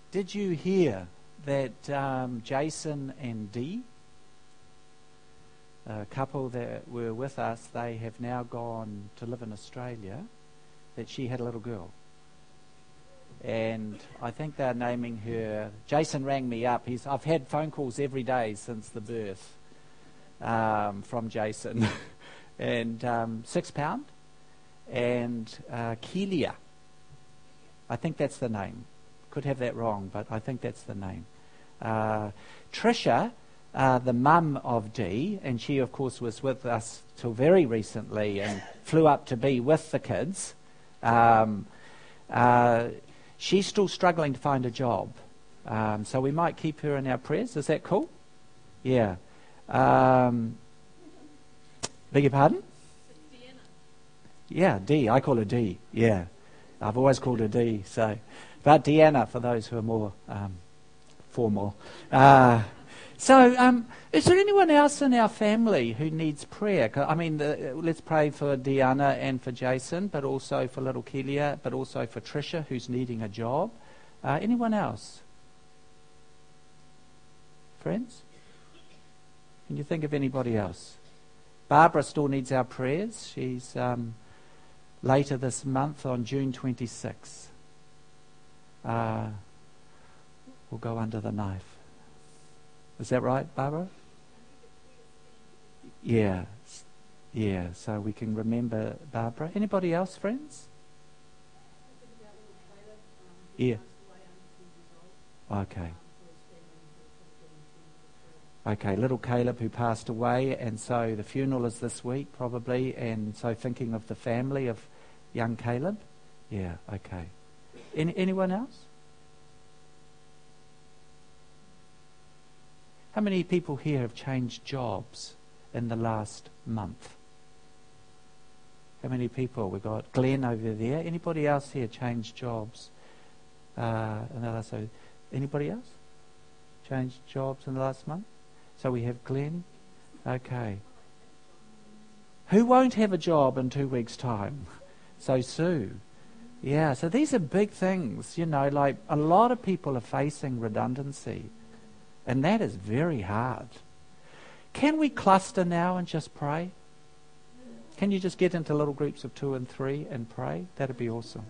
Did you hear that Jason and Dee, a couple that were with us, they have now gone to live in Australia, that she had a little girl? And I think they're naming her... Jason rang me up. I've had phone calls every day since the birth from Jason. And £6. And Kelia. I think that's the name. Could have that wrong, but I think that's the name. Tricia, the mum of Dee, and she of course was with us till very recently and flew up to be with the kids. She's still struggling to find a job. So we might keep her in our prayers. Is that cool? Yeah. Beg your pardon? Yeah, Dee. I call her Dee. Yeah. I've always called her Dee. So, but Deanna, for those who are more formal. So, is there anyone else in our family who needs prayer? I mean, let's pray for Deanna and for Jason, but also for little Kelia, but also for Tricia, who's needing a job. Anyone else? Friends? Can you think of anybody else? Barbara still needs our prayers. She's later this month on June 26th. Will go under the knife. Is that right, Barbara? Yeah. Yeah, so we can remember Barbara. Anybody else, friends? Yeah. Okay. Okay, little Caleb who passed away, and so the funeral is this week probably, and so thinking of the family of young Caleb. Yeah, okay. Anyone else? How many people here have changed jobs in the last month? How many people? We've got Glenn over there. Anybody else here changed jobs? Anybody else changed jobs in the last month? So we have Glenn. Okay. Who won't have a job in 2 weeks' time? So Sue. Yeah, so these are big things, like a lot of people are facing redundancy. And that is very hard. Can we cluster now and just pray? Can you just get into little groups of 2 and 3 and pray? That'd be awesome.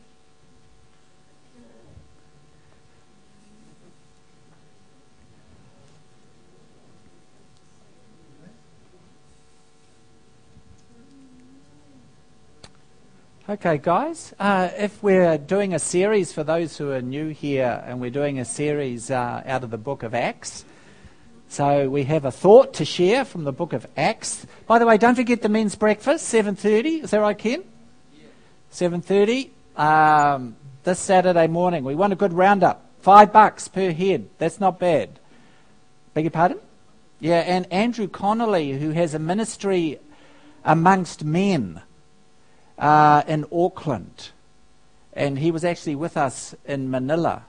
Okay, guys, if we're doing a series for those who are new here, and we're doing a series out of the book of Acts, so we have a thought to share from the book of Acts. By the way, don't forget the men's breakfast, 7:30. Is that right, Ken? Yeah. 7:30 this Saturday morning. We want a good roundup. $5 per head. That's not bad. Beg your pardon? Yeah, and Andrew Connolly, who has a ministry amongst men in Auckland, and he was actually with us in Manila.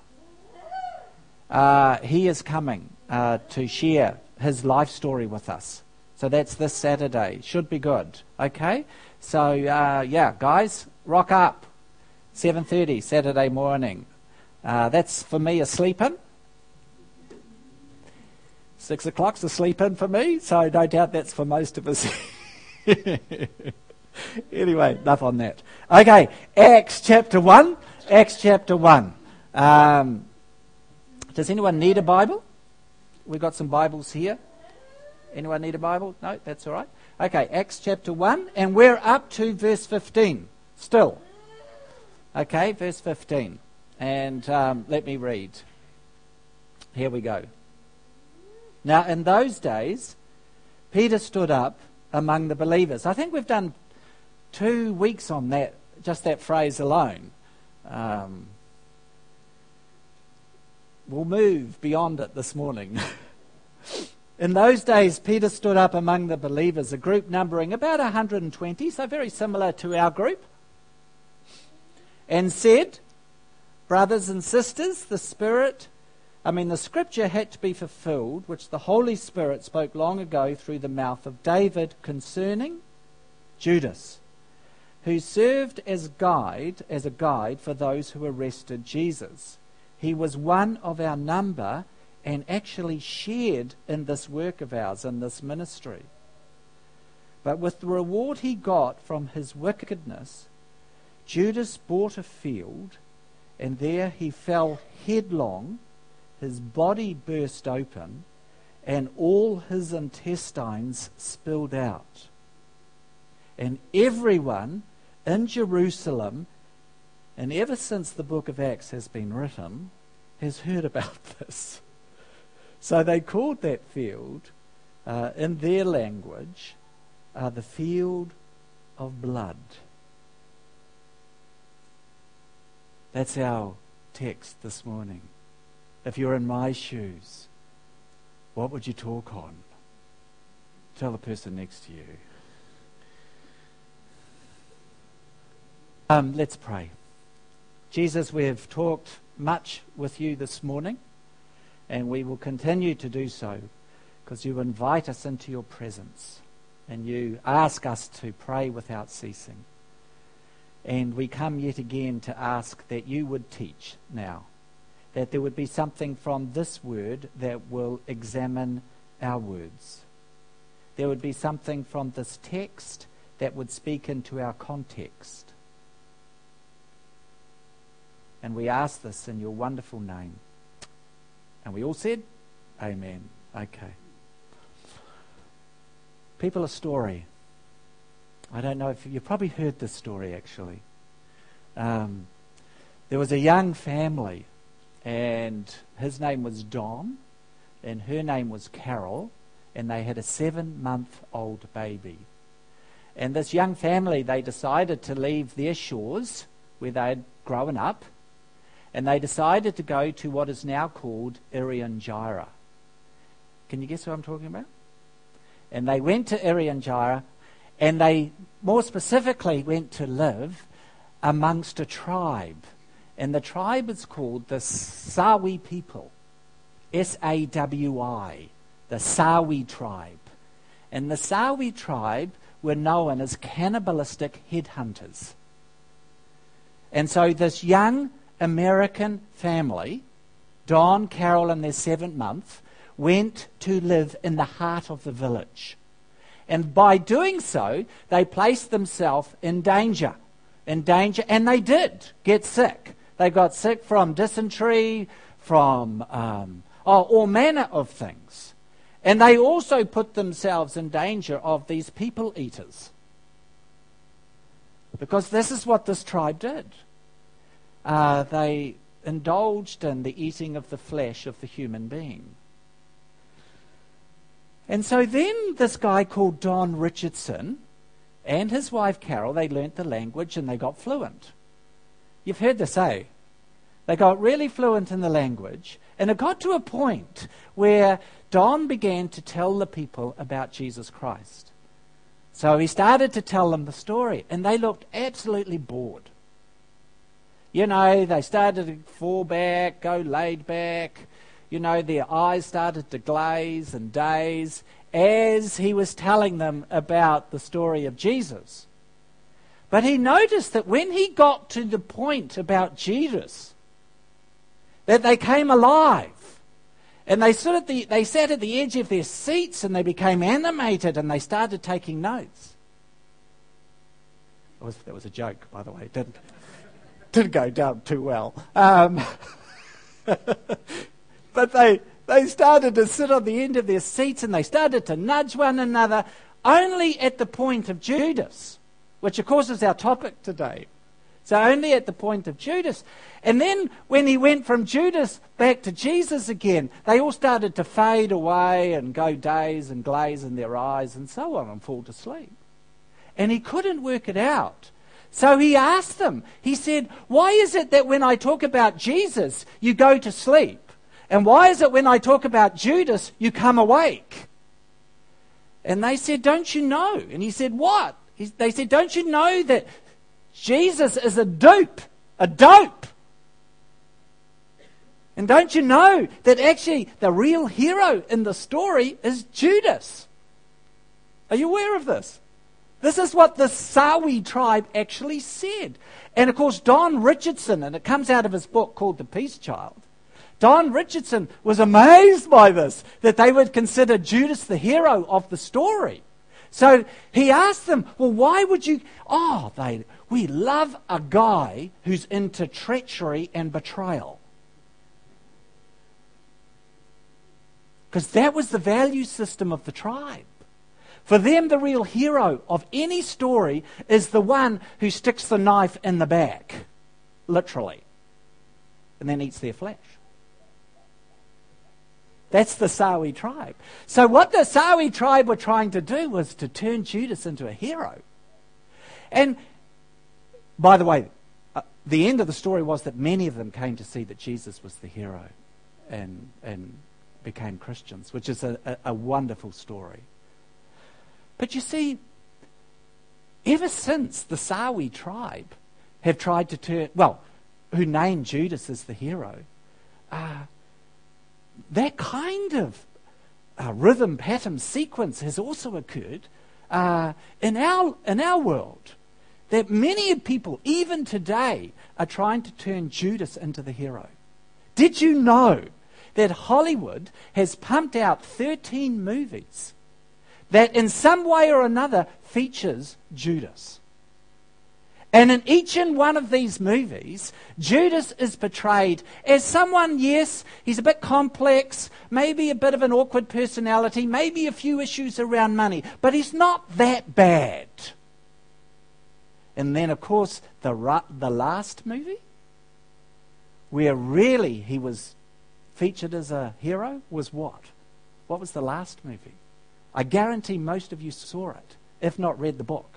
He is coming to share his life story with us. So that's this Saturday. Should be good. Okay? So, guys, rock up. 7:30 Saturday morning. That's for me a sleep-in. 6 o'clock's a sleep-in for me, so no doubt that's for most of us. Anyway, enough on that. Okay, Acts chapter 1. Acts chapter 1. Does anyone need a Bible? We've got some Bibles here. Anyone need a Bible? No, that's all right. Okay, Acts chapter 1, and we're up to verse 15 still. Okay, verse 15. And let me read. Here we go. Now, in those days, Peter stood up among the believers. I think we've done 2 weeks on that, just that phrase alone. We'll move beyond it this morning. In those days, Peter stood up among the believers, a group numbering about 120, so very similar to our group, and said, "Brothers and sisters, the scripture had to be fulfilled, which the Holy Spirit spoke long ago through the mouth of David concerning Judas, who served as a guide for those who arrested Jesus. He was one of our number and actually shared in this work of ours, in this ministry. But with the reward he got from his wickedness, Judas bought a field, and there he fell headlong, his body burst open, and all his intestines spilled out. And everyone in Jerusalem, and ever since the book of Acts has been written, has heard about this. So they called that field, in their language, the field of blood. That's our text this morning. If you're in my shoes, what would you talk on? Tell the person next to you. Let's pray. Jesus, we have talked much with you this morning, and we will continue to do so because you invite us into your presence and you ask us to pray without ceasing. And we come yet again to ask that you would teach now, that there would be something from this word that will examine our words. There would be something from this text that would speak into our context. And we ask this in your wonderful name. And we all said, Amen. Okay. People, a story. I don't know if you've probably heard this story actually. There was a young family, and his name was Don, and her name was Carol, and they had a 7-month-old baby. And this young family, they decided to leave their shores where they had grown up, and they decided to go to what is now called Irian Jaya. Can you guess what I'm talking about? And they went to Irian Jaya, and they more specifically went to live amongst a tribe. And the tribe is called the Sawi people. S-A-W-I. The Sawi tribe. And the Sawi tribe were known as cannibalistic headhunters. And so this young American family, Don, Carol, and their 7th month, went to live in the heart of the village. And by doing so, they placed themselves in danger, and they did get sick. They got sick from dysentery, from all manner of things. And they also put themselves in danger of these people eaters. Because this is what this tribe did. They indulged in the eating of the flesh of the human being. And so then this guy called Don Richardson and his wife Carol, they learnt the language and they got fluent. You've heard this, eh? They got really fluent in the language, and it got to a point where Don began to tell the people about Jesus Christ. So he started to tell them the story, and they looked absolutely bored. You know, they started to fall back, go laid back. You know, their eyes started to glaze and daze as he was telling them about the story of Jesus. But he noticed that when he got to the point about Jesus, that they came alive. And they sat at the edge of their seats and they became animated and they started taking notes. That was a joke, by the way. It didn't go down too well. But they started to sit on the end of their seats and they started to nudge one another only at the point of Judas, which of course is our topic today. So only at the point of Judas. And then when he went from Judas back to Jesus again, they all started to fade away and go daze and glaze in their eyes and so on and fall to sleep. And he couldn't work it out. So he asked them, he said, why is it that when I talk about Jesus, you go to sleep? And why is it when I talk about Judas, you come awake? And they said, don't you know? And he said, what? They said, don't you know that Jesus is a dope? And don't you know that actually the real hero in the story is Judas? Are you aware of this? This is what the Sawi tribe actually said. And of course, Don Richardson, and it comes out of his book called The Peace Child, Don Richardson was amazed by this, that they would consider Judas the hero of the story. So he asked them, well, why would you... we love a guy who's into treachery and betrayal. Because that was the value system of the tribe. For them, the real hero of any story is the one who sticks the knife in the back, literally, and then eats their flesh. That's the Sawi tribe. So what the Sawi tribe were trying to do was to turn Judas into a hero. And, by the way, the end of the story was that many of them came to see that Jesus was the hero and became Christians, which is a wonderful story. But you see, ever since the Sawi tribe have tried to turn, who named Judas as the hero, that kind of rhythm, pattern, sequence has also occurred in our world. That many people, even today, are trying to turn Judas into the hero. Did you know that Hollywood has pumped out 13 movies that in some way or another features Judas? And in each and one of these movies, Judas is portrayed as someone, yes, he's a bit complex, maybe a bit of an awkward personality, maybe a few issues around money, but he's not that bad. And then, of course, the last movie, where really he was featured as a hero, was what? What was the last movie? I guarantee most of you saw it, if not read the book.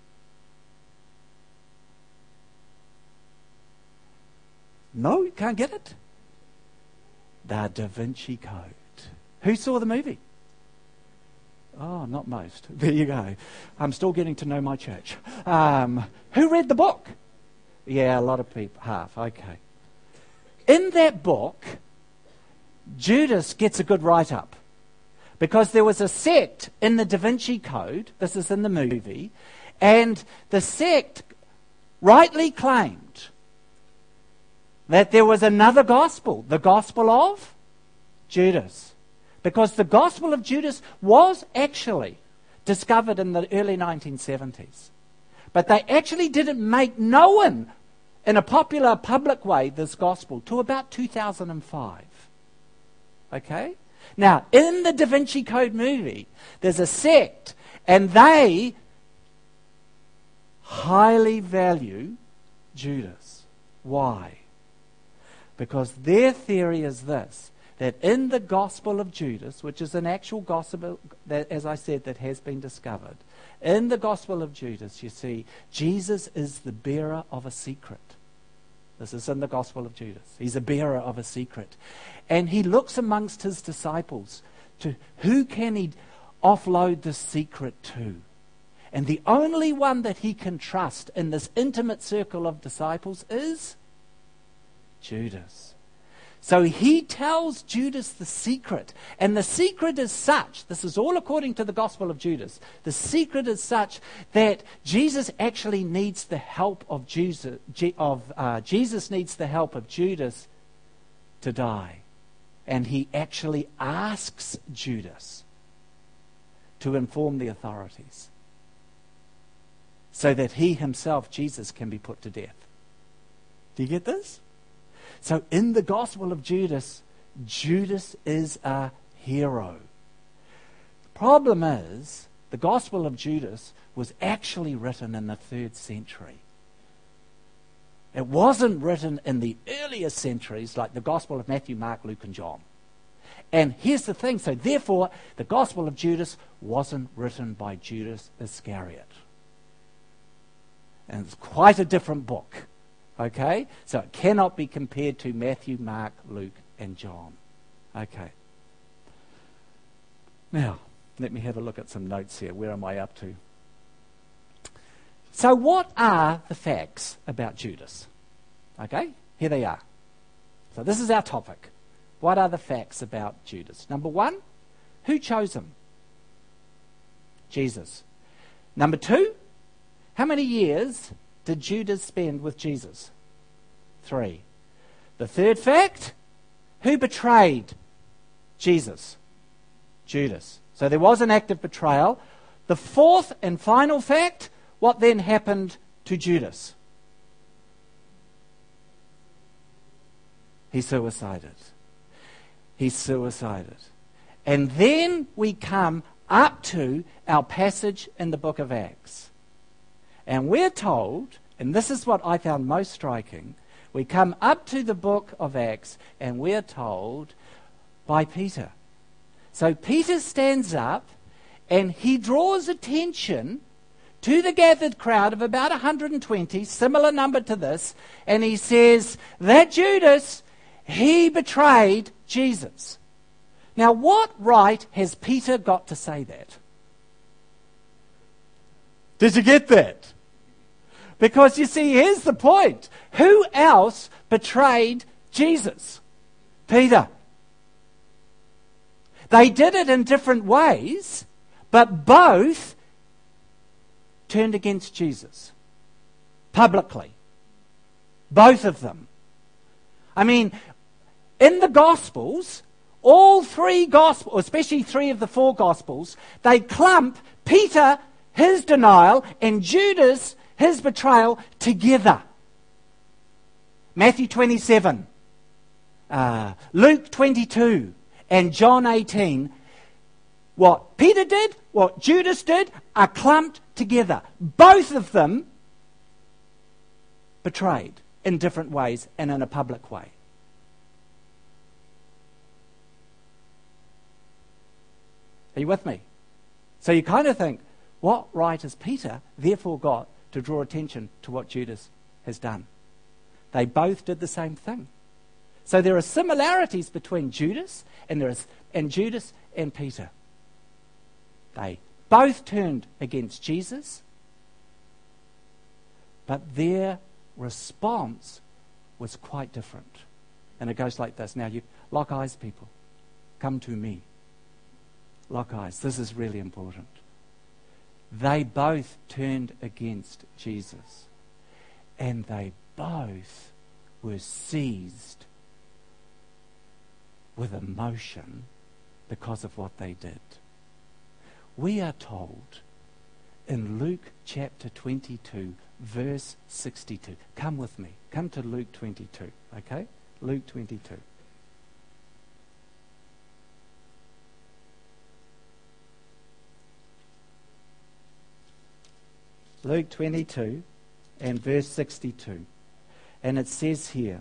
No, you can't get it? The Da Vinci Code. Who saw the movie? Oh, not most. There you go. I'm still getting to know my church. Who read the book? Yeah, a lot of people. Half, okay. In that book, Judas gets a good write-up. Because there was a sect in the Da Vinci Code, this is in the movie, and the sect rightly claimed that there was another gospel, the gospel of Judas. Because the gospel of Judas was actually discovered in the early 1970s. But they actually didn't make known in a popular public way this gospel till about 2005. Okay? Now, in the Da Vinci Code movie, there's a sect, and they highly value Judas. Why? Because their theory is this, that in the Gospel of Judas, which is an actual gospel, that, as I said, that has been discovered, in the Gospel of Judas, you see, Jesus is the bearer of a secret. This is in the Gospel of Judas. He's a bearer of a secret. And he looks amongst his disciples to who can he offload this secret to. And the only one that he can trust in this intimate circle of disciples is Judas. So he tells Judas the secret. And the secret is such, this is all according to the Gospel of Judas, the secret is such that Jesus actually needs the help of Jesus needs the help of Judas to die. And he actually asks Judas to inform the authorities so that he himself, Jesus, can be put to death. Do you get this? So in the Gospel of Judas, Judas is a hero. The problem is, the Gospel of Judas was actually written in the 3rd century. It wasn't written in the earlier centuries like the Gospel of Matthew, Mark, Luke, and John. And here's the thing, so therefore, the Gospel of Judas wasn't written by Judas Iscariot. And it's quite a different book. Okay? So it cannot be compared to Matthew, Mark, Luke, and John. Okay. Now, let me have a look at some notes here. Where am I up to? So what are the facts about Judas? Okay? Here they are. So this is our topic. What are the facts about Judas? Number 1, who chose him? Jesus. Number 2, how many years did Judas spend with Jesus? 3. The third fact, Who betrayed Jesus? Judas. So there was an act of betrayal. The fourth and final fact, what then happened to Judas? He suicided. He suicided. And then we come up to our passage in the book of Acts. And we're told, and this is what I found most striking, we come up to the book of Acts and we're told by Peter. So Peter stands up and he draws attention to the gathered crowd of about 120, similar number to this, and he says that Judas, he betrayed Jesus. Now, what right has Peter got to say that? Did you get that? Because you see, here's the point. Who else betrayed Jesus? Peter. They did it in different ways, but both turned against Jesus. Publicly. Both of them. I mean, in the Gospels, all three Gospels, especially three of the four Gospels, they clump Peter, his denial, and Judas, his betrayal, together. Matthew 27, Luke 22, and John 18. What Peter did, what Judas did, are clumped together. Both of them betrayed in different ways and in a public way. Are you with me? So you kind of think, what right has Peter therefore got to draw attention to what Judas has done? They both did the same thing. So there are similarities between Judas and Peter. They both turned against Jesus, but their response was quite different. And it goes like this. Now, you lock eyes, people. Come to me. Lock eyes. This is really important. They both turned against Jesus, and they both were seized with emotion because of what they did. We are told in Luke chapter 22, verse 62. Come with me. Come to Luke 22, okay? Luke 22. Luke 22 and verse 62. And it says here,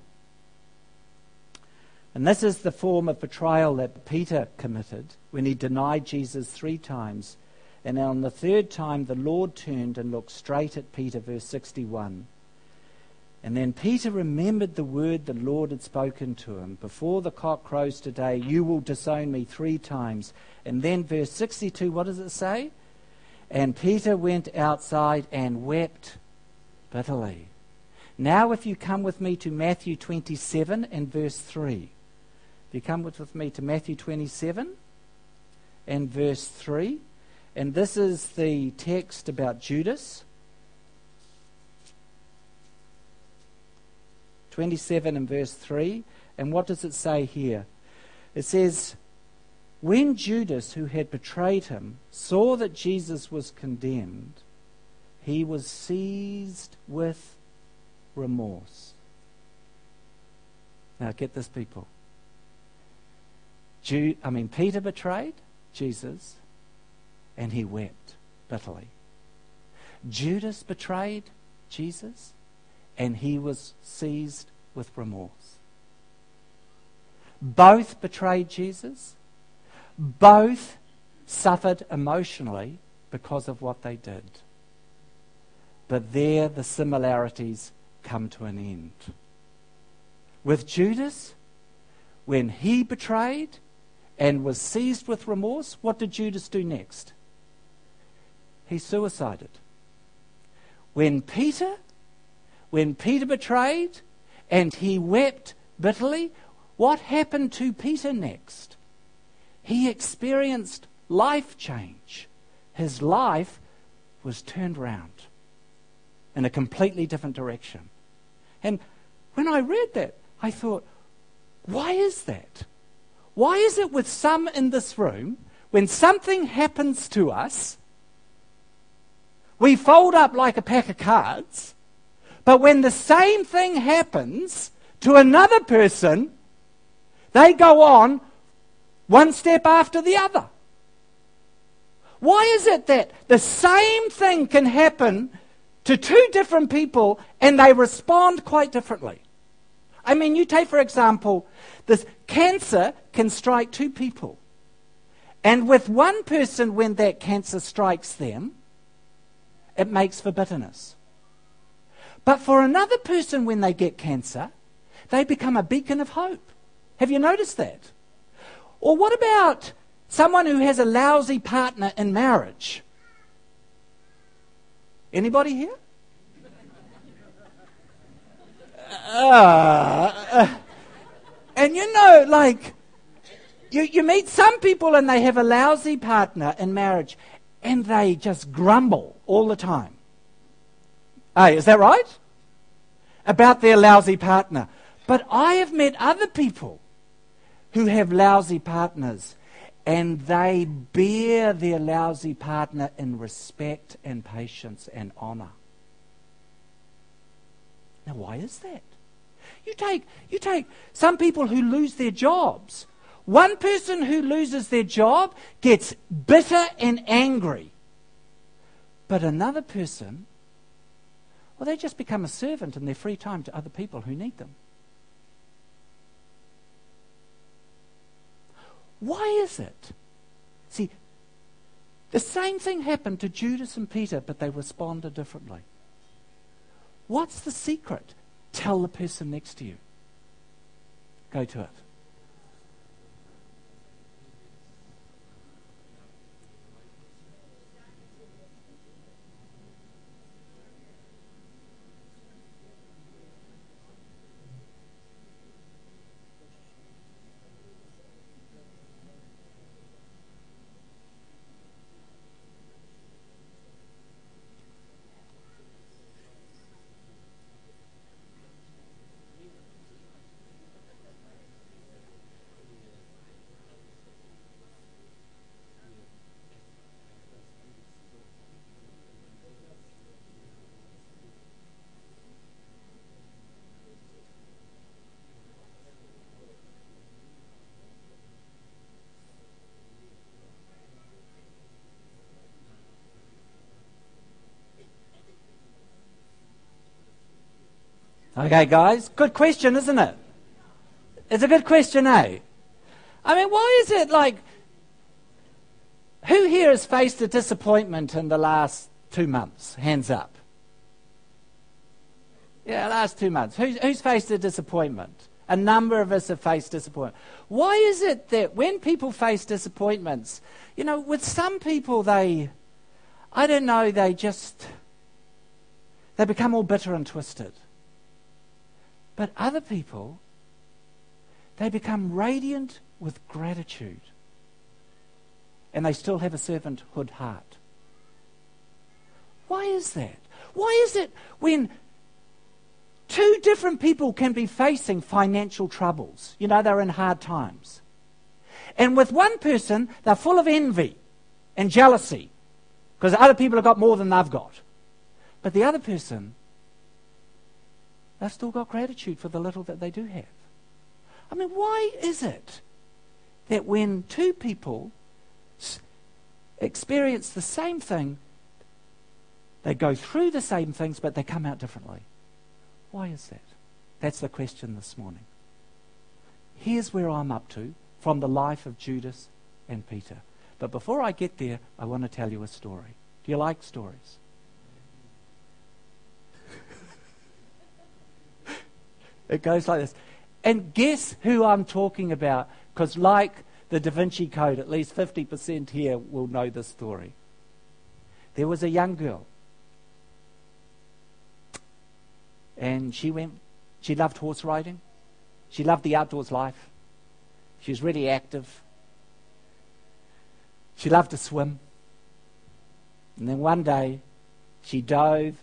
and this is the form of betrayal that Peter committed when he denied Jesus 3 times. And on the third time the Lord turned and looked straight at Peter, verse 61. And then Peter remembered the word the Lord had spoken to him. Before the cock crows today, you will disown me 3 times. And then verse 62, what does it say? And Peter went outside and wept bitterly. Now if you come with me to Matthew 27 and verse 3. If you come with me to Matthew 27 and verse 3. And this is the text about Judas. 27 and verse 3. And what does it say here? It says, when Judas, who had betrayed him, saw that Jesus was condemned, he was seized with remorse. Now get this, people. Peter betrayed Jesus, and he wept bitterly. Judas betrayed Jesus, and he was seized with remorse. Both betrayed Jesus. Both suffered emotionally because of what they did. But there the similarities come to an end. With Judas, when he betrayed and was seized with remorse, what did Judas do next? He suicided. When Peter betrayed and he wept bitterly, what happened to Peter next? He experienced life change. His life was turned round in a completely different direction. And when I read that, I thought, Why is that? Why is it with some in this room, when something happens to us, we fold up like a pack of cards, but when the same thing happens to another person, they go on one step after the other? Why is it that the same thing can happen to two different people and they respond quite differently? I mean, you take, for example, this cancer can strike two people. And with one person, when that cancer strikes them, it makes for bitterness. But for another person, when they get cancer, they become a beacon of hope. Have you noticed that? Or what about someone who has a lousy partner in marriage? Anybody here? And you know, like, you meet some people and they have a lousy partner in marriage and they just grumble all the time. Hey, is that right? About their lousy partner. But I have met other people who have lousy partners and they bear their lousy partner in respect and patience and honour. Now, why is that? You take some people who lose their jobs. One person who loses their job gets bitter and angry. But another person, well, they just become a servant in their free time to other people who need them. Why is it? See, the same thing happened to Judas and Peter, but they responded differently. What's the secret? Tell the person next to you. Go to it. Okay, guys, good question, isn't it? It's a good question, eh? I mean, why is it like, who here has faced a disappointment in the last 2 months? Hands up. Yeah, last 2 months. Who's faced a disappointment? A number of us have faced disappointment. Why is it that when people face disappointments, you know, with some people they become all bitter and twisted. But other people, they become radiant with gratitude. And they still have a servanthood heart. Why is that? Why is it when two different people can be facing financial troubles, you know, they're in hard times, and with one person, they're full of envy and jealousy because other people have got more than they've got. But the other person, they've still got gratitude for the little that they do have. I mean, why is it that when two people experience the same thing, they go through the same things, but they come out differently? Why is that? That's the question this morning. Here's where I'm up to from the life of Judas and Peter. But before I get there, I want to tell you a story. Do you like stories? It goes like this. And guess who I'm talking about? Because like the Da Vinci Code, at least 50% here will know this story. There was a young girl. And she loved horse riding. She loved the outdoors life. She was really active. She loved to swim. And then one day, she dove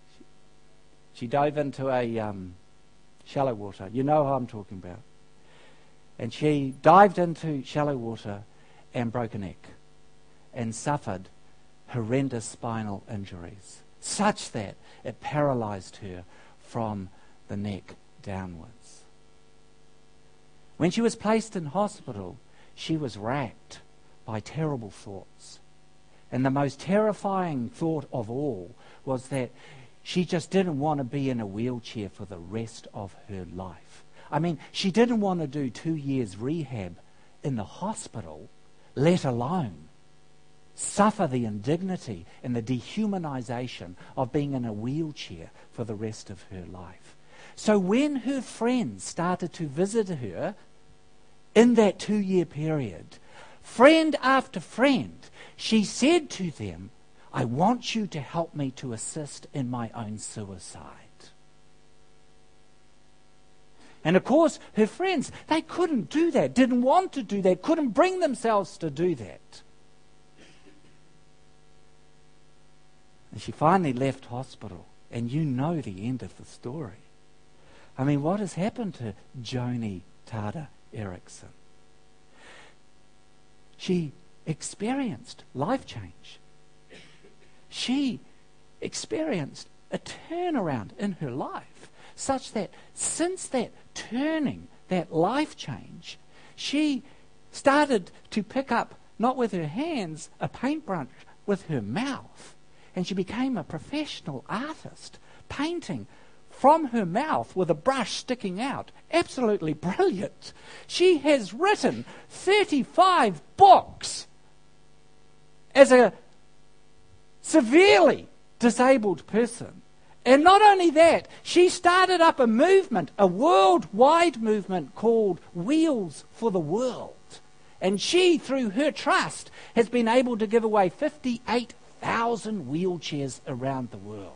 into a shallow water. You know who I'm talking about. And she dived into shallow water and broke a neck and suffered horrendous spinal injuries, such that it paralyzed her from the neck downwards. When she was placed in hospital, she was racked by terrible thoughts. And the most terrifying thought of all was that she just didn't want to be in a wheelchair for the rest of her life. I mean, she didn't want to do 2 years rehab in the hospital, let alone suffer the indignity and the dehumanization of being in a wheelchair for the rest of her life. So when her friends started to visit her in that 2-year period, friend after friend, she said to them, I want you to help me to assist in my own suicide. And of course, her friends, they couldn't do that, didn't want to do that, couldn't bring themselves to do that. And she finally left hospital, and you know the end of the story. I mean, what has happened to Joni Tada Erickson? She experienced life change. She experienced a turnaround in her life, such that since that turning, that life change, she started to pick up, not with her hands, a paintbrush with her mouth. And she became a professional artist, painting from her mouth with a brush sticking out. Absolutely brilliant. She has written 35 books as a severely disabled person. And not only that, she started up a movement, a worldwide movement called Wheels for the World. And she, through her trust, has been able to give away 58,000 wheelchairs around the world.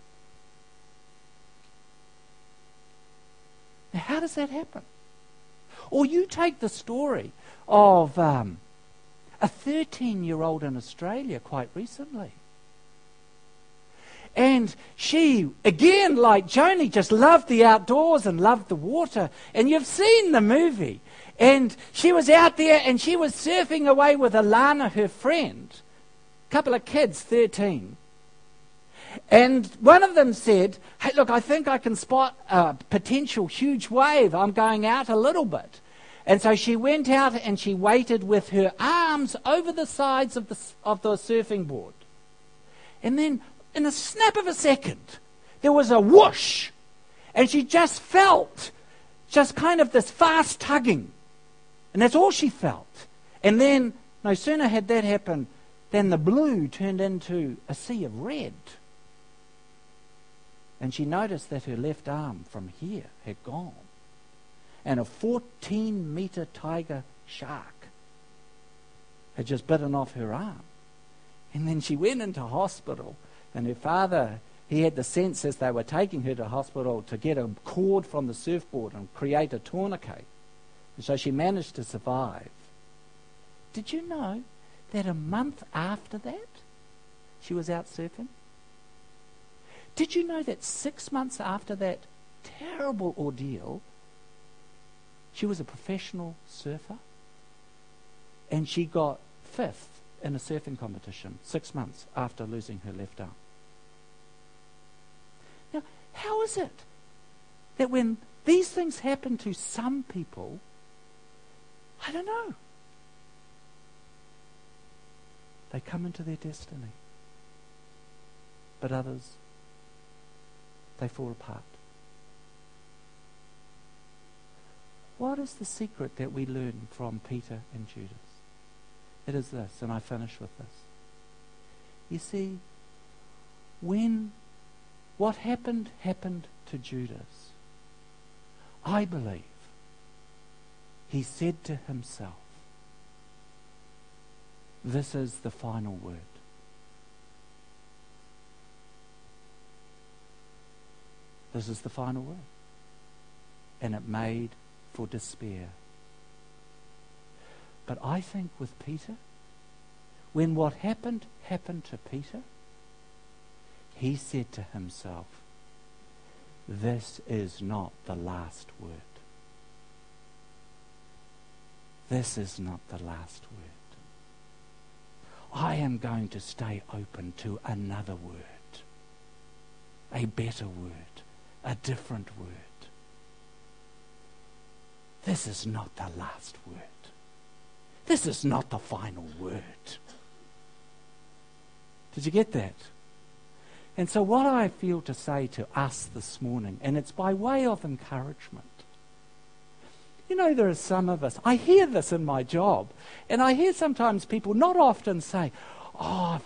Now, how does that happen? Or you take the story of a 13-year-old in Australia quite recently. And she, again, like Joni, just loved the outdoors and loved the water. And you've seen the movie. And she was out there and she was surfing away with Alana, her friend. A couple of kids, 13. And one of them said, hey, look, I think I can spot a potential huge wave. I'm going out a little bit. And so she went out and she waited with her arms over the sides of the surfing board. And then, in a snap of a second, there was a whoosh. And she just felt just kind of this fast tugging. And that's all she felt. And then, no sooner had that happened than the blue turned into a sea of red. And she noticed that her left arm from here had gone. And a 14-meter tiger shark had just bitten off her arm. And then she went into hospital. And her father, he had the sense as they were taking her to hospital to get a cord from the surfboard and create a tourniquet. And so she managed to survive. Did you know that a month after that, she was out surfing? Did you know that 6 months after that terrible ordeal, she was a professional surfer? And she got 5th in a surfing competition 6 months after losing her left arm. Now, how is it that when these things happen to some people, I don't know, they come into their destiny, but others, they fall apart? What is the secret that we learn from Peter and Judas? It is this, and I finish with this. You see, when what happened to Judas, I believe he said to himself, this is the final word. This is the final word. And it made for despair. But I think with Peter, when what happened to Peter, he said to himself, this is not the last word. this is not the last word. I am going to stay open to another word, a better word, a different word. This is not the last word. This is not the final word. Did you get that? And so what I feel to say to us this morning, and it's by way of encouragement. You know, there are some of us, I hear this in my job, and I hear sometimes people not often say, oh,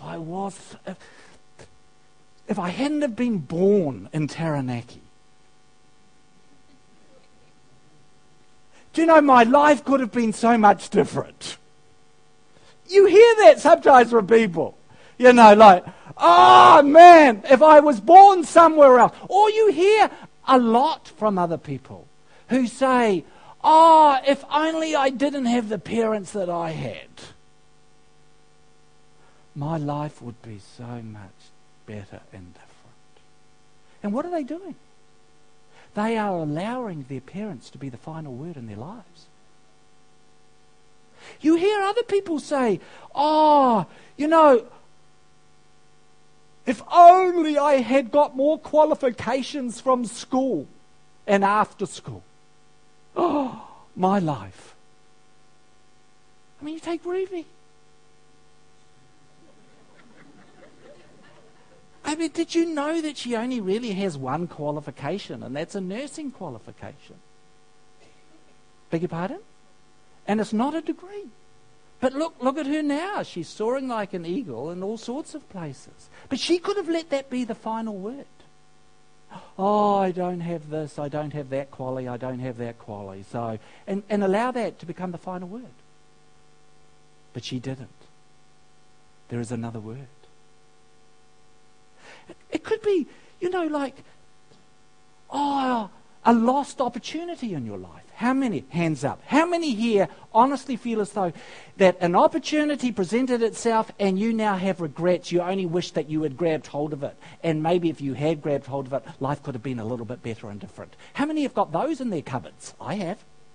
if I hadn't have been born in Taranaki. Do you know, my life could have been so much different. You hear that sometimes from people. You know, like, oh man, if I was born somewhere else. Or you hear a lot from other people who say, oh, if only I didn't have the parents that I had. My life would be so much better and different. And what are they doing? They are allowing their parents to be the final word in their lives. You hear other people say, oh, you know, if only I had got more qualifications from school and after school. Oh, my life. I mean, you take Ruby. I mean, did you know that she only really has one qualification, and that's a nursing qualification? Beg your pardon? And it's not a degree. But look at her now. She's soaring like an eagle in all sorts of places. But she could have let that be the final word. Oh, I don't have this, I don't have that quality, I don't have that quality. So, and allow that to become the final word. But she didn't. There is another word. It could be, you know, like, oh, a lost opportunity in your life. How many? Hands up. How many here honestly feel as though that an opportunity presented itself and you now have regrets? You only wish that you had grabbed hold of it. And maybe if you had grabbed hold of it, life could have been a little bit better and different. How many have got those in their cupboards? I have.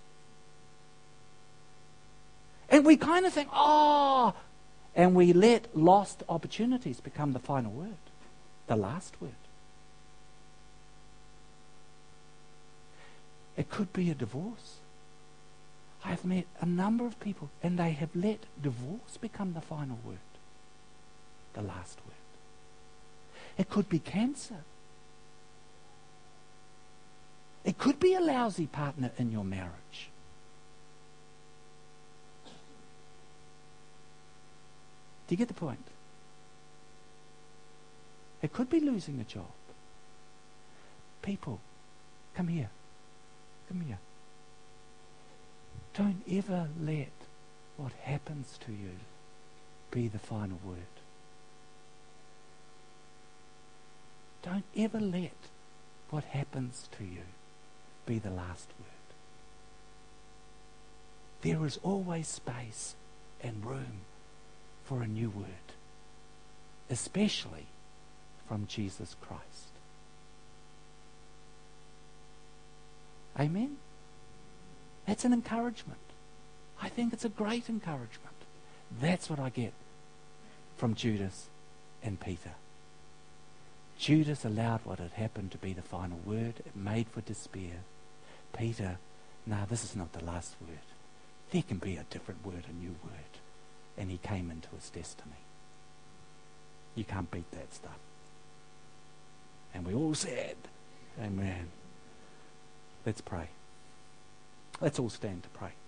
And we kind of think, oh, and we let lost opportunities become the final word, the last word. It could be a divorce. I've met a number of people and they have let divorce become the final word, the last word. It could be cancer. It could be a lousy partner in your marriage. Do you get the point? It could be losing a job. People, come here. Come here. Don't ever let what happens to you be the final word. Don't ever let what happens to you be the last word. There is always space and room for a new word, especially from Jesus Christ. Amen? That's an encouragement. I think it's a great encouragement. That's what I get from Judas and Peter. Judas allowed what had happened to be the final word. It made for despair. Peter, no, this is not the last word. There can be a different word, a new word. And he came into his destiny. You can't beat that stuff. And we all said, amen. Let's pray. Let's all stand to pray.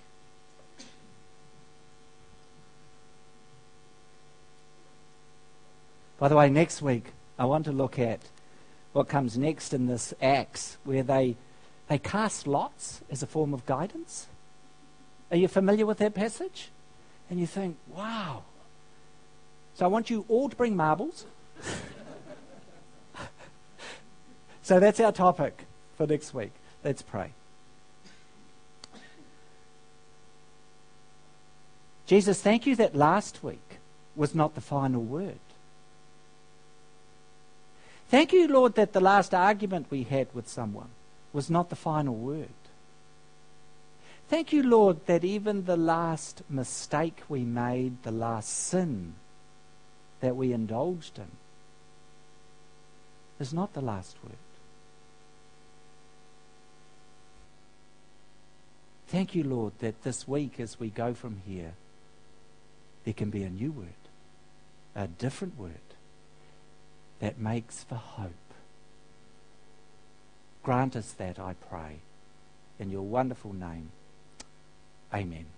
By the way, next week, I want to look at what comes next in this Acts, where they cast lots as a form of guidance. Are you familiar with that passage? And you think, wow. So I want you all to bring marbles. So that's our topic for next week. Let's pray. Jesus, thank you that last week was not the final word. Thank you, Lord, that the last argument we had with someone was not the final word. Thank you, Lord, that even the last mistake we made, the last sin that we indulged in, is not the last word. Thank you, Lord, that this week as we go from here, there can be a new word, a different word that makes for hope. Grant us that, I pray, in your wonderful name. Amen.